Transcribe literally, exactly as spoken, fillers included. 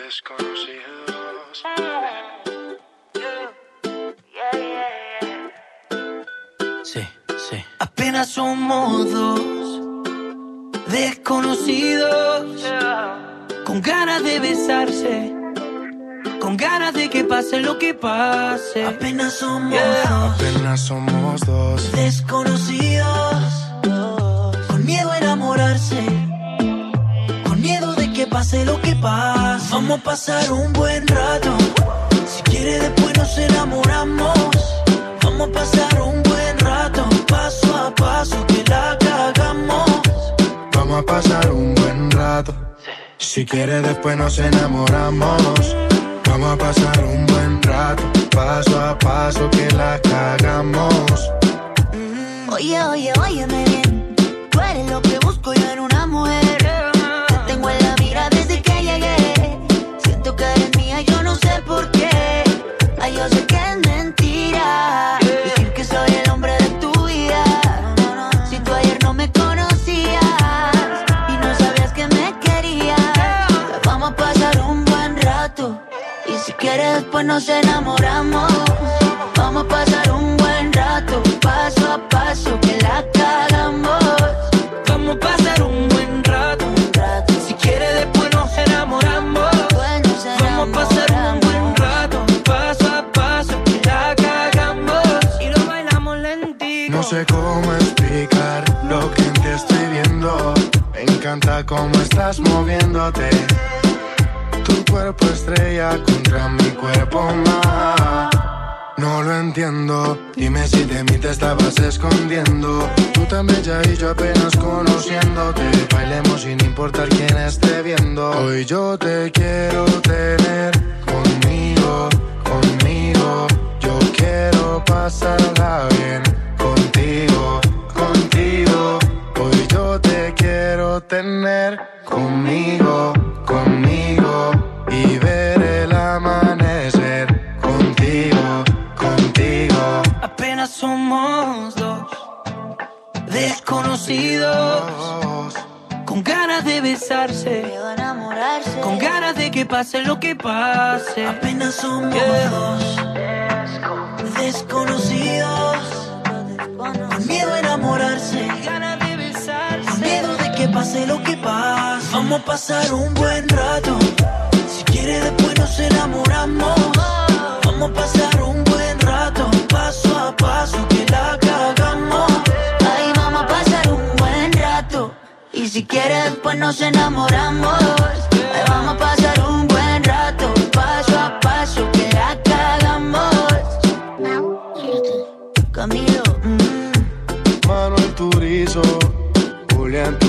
Desconocidos. Sí, sí. Apenas somos dos desconocidos, con ganas de besarse, con ganas de que pase lo que pase. Apenas somos yeah. dos. Apenas somos dos desconocidos, con miedo a enamorarse, con miedo de que pase lo que pase. Vamos a pasar un buen rato, si quiere después nos enamoramos. Vamos a pasar un buen rato, paso a paso que la cagamos. Vamos a pasar un buen rato, si quiere después nos enamoramos. Vamos a pasar un buen rato, paso a paso que la cagamos. Oye, oye, óyeme bien, tú eres lo que busco yo en una mujer. Te tengo en la mira desde que llegué, siento que eres mía, yo no sé por qué. Ay, yo sé que es mentira decir que soy el hombre de tu vida. Si tú ayer no me conocías y no sabías que me querías, vamos a pasar un buen rato, y si quieres después nos enamoramos. Vamos a pasar un buen rato, paso a paso que la cagamos. Vamos a pasar un buen rato, un rato. Si quieres después nos enamoramos. Pues nos enamoramos. Vamos a pasar un buen rato, paso a paso que la cagamos. Y lo bailamos lentito. No sé cómo explicar lo que en ti estoy viendo. Me encanta cómo estás moviéndote. Tu cuerpo estrella contra mi cuerpo más. No lo entiendo, dime si de mí te estabas escondiendo. Tú tan bella y yo apenas conociéndote. Bailemos sin importar quién esté viendo. Hoy yo te quiero tener conmigo, conmigo. Yo quiero pasarla bien contigo, contigo. Hoy yo te quiero tener conmigo, conmigo. Y ver el amanecer contigo, contigo. Apenas somos dos desconocidos, con ganas de besarse, con ganas de que pase lo que pase. Apenas somos yeah. dos desconocidos, con miedo a enamorarse, ganas de besarse, con miedo de que pase lo que pase. Vamos a pasar un buen rato, si quiere después nos enamoramos. Vamos a pasar un buen rato, paso a paso que la cagamos. Ay, vamos a pasar un buen rato, y si quiere después nos enamoramos. Ay, vamos a pasar un buen rato, paso a paso que la cagamos. Camilo, mm. Manuel Turizo, Julián.